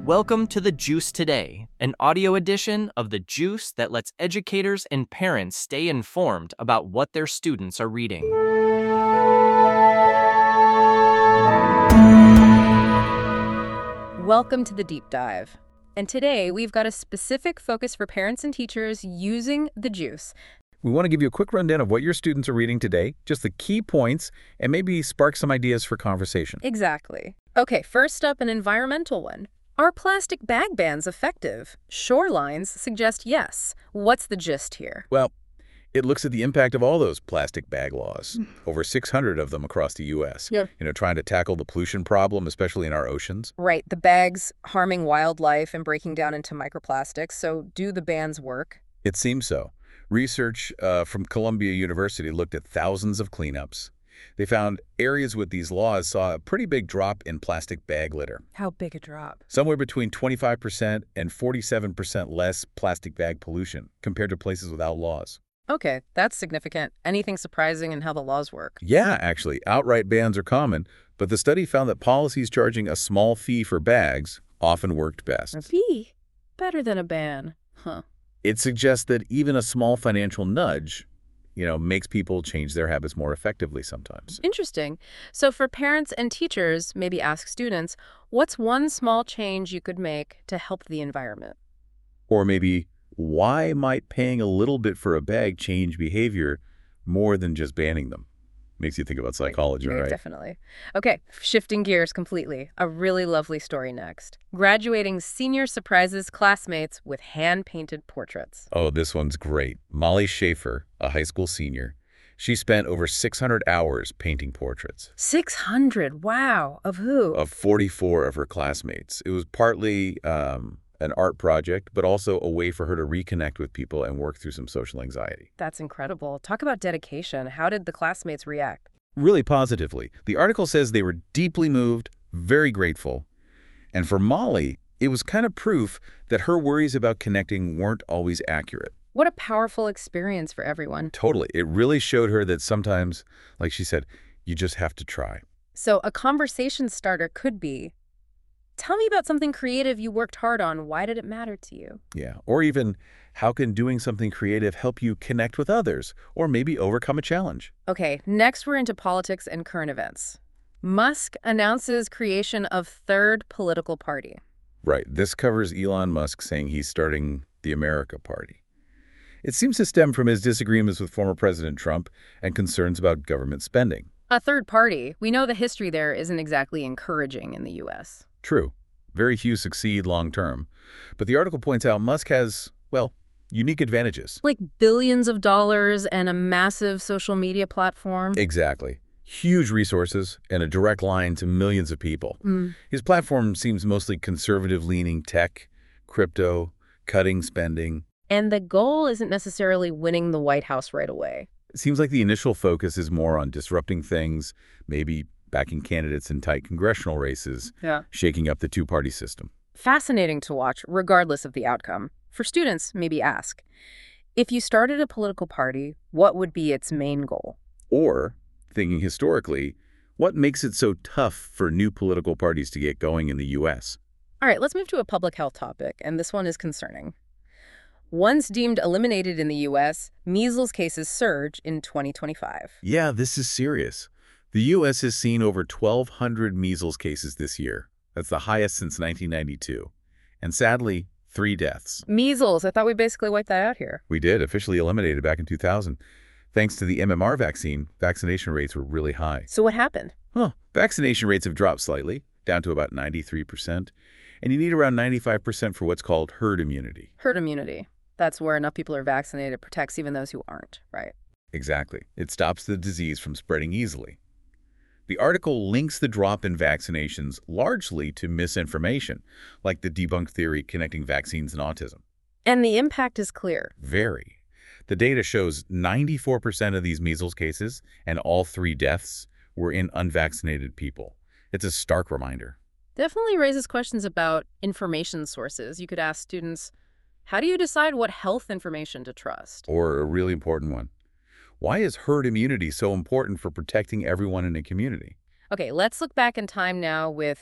Welcome to The Juice Today, an audio edition of The Juice that lets educators and parents stay informed about what their students are reading. Welcome to the Deep Dive. And today we've got a specific focus for parents and teachers using The Juice. We want to give you a quick rundown of what your students are reading today, just the key points, and maybe spark some ideas for conversation. Exactly. Okay, first up, an environmental one. Are plastic bag bans effective? Shorelines suggest yes. What's the gist here? Well, it looks at the impact of all those plastic bag laws, over 600 of them across the U.S., trying to tackle the pollution problem, especially in our oceans. Right, the bags harming wildlife and breaking down into microplastics. So do the bans work? It seems so. Research from Columbia University looked at thousands of cleanups. They found areas with these laws saw a pretty big drop in plastic bag litter. How big a drop? Somewhere between 25% and 47% less plastic bag pollution compared to places without laws. Okay, that's significant. Anything surprising in how the laws work? Yeah, actually, outright bans are common, but the study found that policies charging a small fee for bags often worked best. A fee? Better than a ban. Huh. It suggests that even a small financial nudge makes people change their habits more effectively sometimes. Interesting. So for parents and teachers, maybe ask students, what's one small change you could make to help the environment? Or maybe, why might paying a little bit for a bag change behavior more than just banning them? Makes you think about psychology, right? Definitely. Okay, shifting gears completely. A really lovely story next. Graduating senior surprises classmates with hand-painted portraits. Oh, this one's great. Molly Schaefer, a high school senior, she spent over 600 hours painting portraits. 600? Wow. Of who? Of 44 of her classmates. It was partly an art project, but also a way for her to reconnect with people and work through some social anxiety. That's incredible. Talk about dedication. How did the classmates react? Really positively. The article says they were deeply moved, very grateful. And for Molly, it was kind of proof that her worries about connecting weren't always accurate. What a powerful experience for everyone. Totally. It really showed her that sometimes, like she said, you just have to try. So a conversation starter could be, tell me about something creative you worked hard on. Why did it matter to you? Yeah. Or even, how can doing something creative help you connect with others or maybe overcome a challenge? Okay, next we're into politics and current events. Musk announces creation of third political party. Right. This covers Elon Musk saying he's starting the America Party. It seems to stem from his disagreements with former President Trump and concerns about government spending. A third party. We know the history there isn't exactly encouraging in the U.S. True. Very few succeed long term. But the article points out Musk has, unique advantages. Like billions of dollars and a massive social media platform. Exactly. Huge resources and a direct line to millions of people. His platform seems mostly conservative-leaning tech, crypto, cutting spending. And the goal isn't necessarily winning the White House right away. It seems like the initial focus is more on disrupting things, maybe backing candidates in tight congressional races, shaking up the two-party system. Fascinating to watch, regardless of the outcome. For students, maybe ask, if you started a political party, what would be its main goal? Or, thinking historically, what makes it so tough for new political parties to get going in the U.S.? All right, let's move to a public health topic, and this one is concerning. Once deemed eliminated in the U.S., measles cases surge in 2025. Yeah, this is serious. The U.S. has seen over 1,200 measles cases this year. That's the highest since 1992. And sadly, 3 deaths. Measles, I thought we basically wiped that out here. We did, officially eliminated back in 2000. Thanks to the MMR vaccine, vaccination rates were really high. So what happened? Vaccination rates have dropped slightly, down to about 93%. And you need around 95% for what's called herd immunity. Herd immunity. That's where enough people are vaccinated, it protects even those who aren't, right? Exactly. It stops the disease from spreading easily. The article links the drop in vaccinations largely to misinformation, like the debunked theory connecting vaccines and autism. And the impact is clear. Very. The data shows 94% of these measles cases and all 3 deaths were in unvaccinated people. It's a stark reminder. Definitely raises questions about information sources. You could ask students, how do you decide what health information to trust? Or a really important one. Why is herd immunity so important for protecting everyone in a community? Okay, let's look back in time now with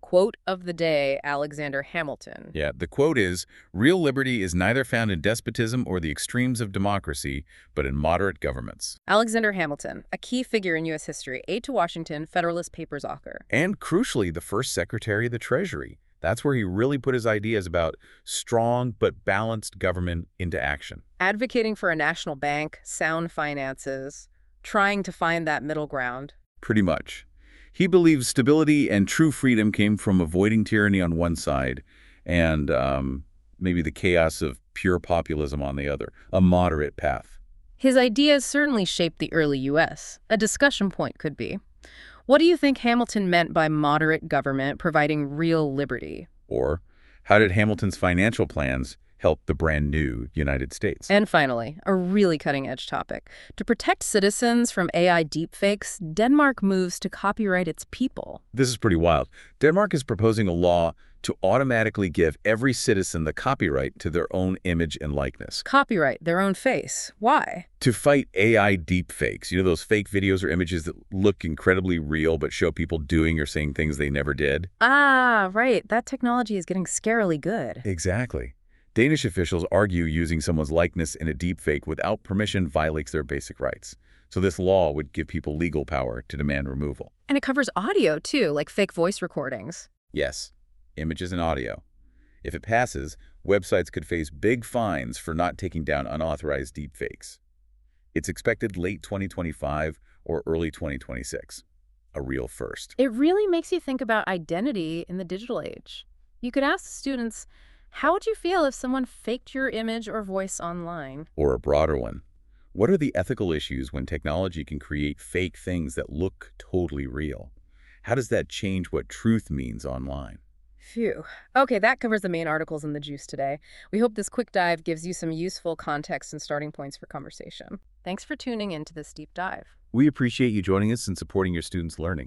Quote of the day, Alexander Hamilton. Yeah, the quote is, "Real liberty is neither found in despotism or the extremes of democracy, but in moderate governments." Alexander Hamilton, a key figure in U.S. history, aide to Washington, Federalist Papers author. And crucially, the first Secretary of the Treasury. That's where he really put his ideas about strong but balanced government into action. Advocating for a national bank, sound finances, trying to find that middle ground. Pretty much. He believed stability and true freedom came from avoiding tyranny on one side and maybe the chaos of pure populism on the other, a moderate path. His ideas certainly shaped the early U.S. A discussion point could be, what do you think Hamilton meant by moderate government providing real liberty? Or, how did Hamilton's financial plans help the brand new United States? And finally, a really cutting-edge topic. To protect citizens from AI deepfakes, Denmark moves to copyright its people. This is pretty wild. Denmark is proposing a law to automatically give every citizen the copyright to their own image and likeness. Copyright their own face. Why? To fight AI deepfakes, you know, those fake videos or images that look incredibly real but show people doing or saying things they never did? Ah, right. That technology is getting scarily good. Exactly. Danish officials argue using someone's likeness in a deepfake without permission violates their basic rights. So this law would give people legal power to demand removal. And it covers audio, too, like fake voice recordings. Yes, images and audio. If it passes, websites could face big fines for not taking down unauthorized deepfakes. It's expected late 2025 or early 2026. A real first. It really makes you think about identity in the digital age. You could ask students, how would you feel if someone faked your image or voice online? Or a broader one. What are the ethical issues when technology can create fake things that look totally real? How does that change what truth means online? Phew. Okay, that covers the main articles in the Juice today. We hope this quick dive gives you some useful context and starting points for conversation. Thanks for tuning in to this deep dive. We appreciate you joining us and supporting your students' learning.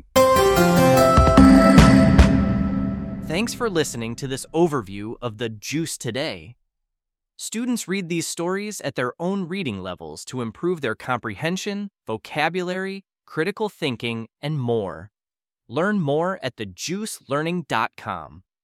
Thanks for listening to this overview of the Juice today. Students read these stories at their own reading levels to improve their comprehension, vocabulary, critical thinking, and more. Learn more at thejuicelearning.com.